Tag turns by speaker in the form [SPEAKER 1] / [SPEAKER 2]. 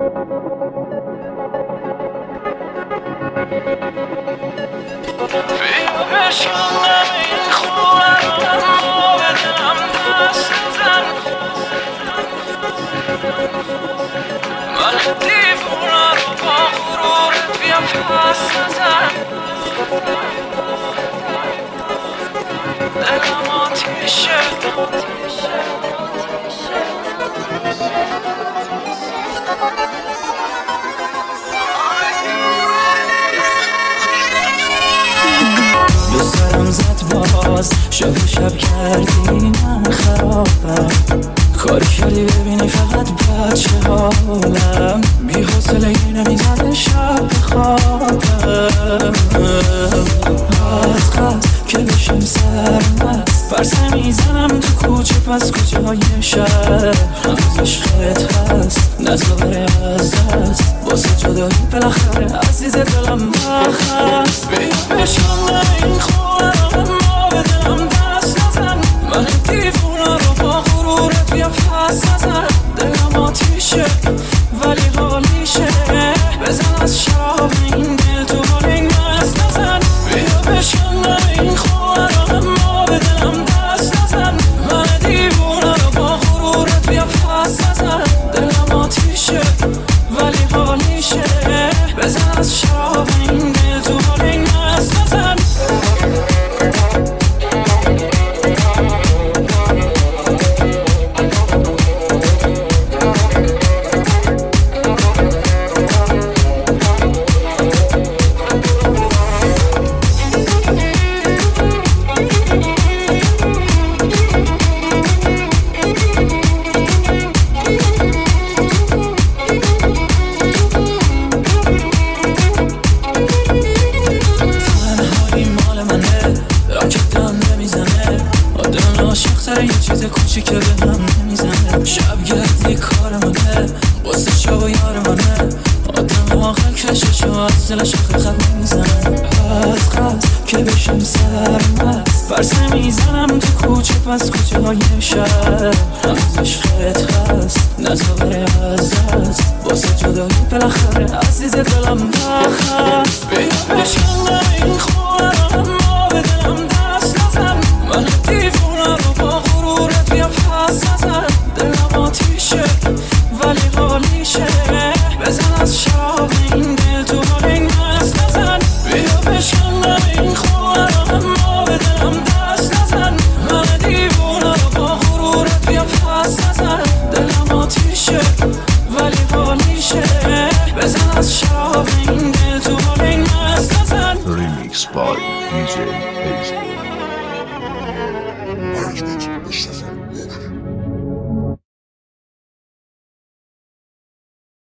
[SPEAKER 1] بیا بشکنم این خونه رو اما به دلم دست نزن من دیوونه رو با غرورت بیا پس نزن دلم آتیشه به سرم زد باز شب کردی من خرابم کاری کردی ببینی فقط بچه حالم بی حوصله نمیزده شب بخوابم قد که بشم سرمست فرسه میزنم تو کوچه پس کوچه های شهر هنوز عشقت هست نزاره از دست واسه جدایی بالاخره عزیز دلم بخست بیا بشم این خونه رو اما به دلم دست نزن من دیوونه رو با غرورت بیا پس نزن دلم آتیشه ولی حالیشه بزن از شراب این دل تو حال این مست نزن بیا بشم این خونه رو اما به دلم دست نزن من دیوونه رو با غرورت بیا پس نزن دلم آتیشه ولی حالیشه بزن از شراب این دل تو حال این مست نزن یه چیز کوچیکه به هم نمیزنه شب گردی کار منه واسه شب و یار منه آدم آخر کشش و از دلش آخر خط نمیزنه قد که بشم سرمست فرسه میزنم تو کوچه پس کوچه های شهر هنوز عشقت هست نزاره از دست واسه جدایی بالاخره عزیز دلم بخست بیا بشم این خونه رو اما به دلم دست نزن من دیوونه رو با غرورت بیا پس نزن دلم آتیشه ولی حالیشه بزن از شراب این دل تو حال این مست نزن بیا بشم این خونه رو اما به دلم دست نزن من دیوونه رو با غرورت بیا پس نزن دلم آتیشه ولی حالیشه بزن از شراب این دل تو حال این مست نزن
[SPEAKER 2] Remix by DJ Hazel.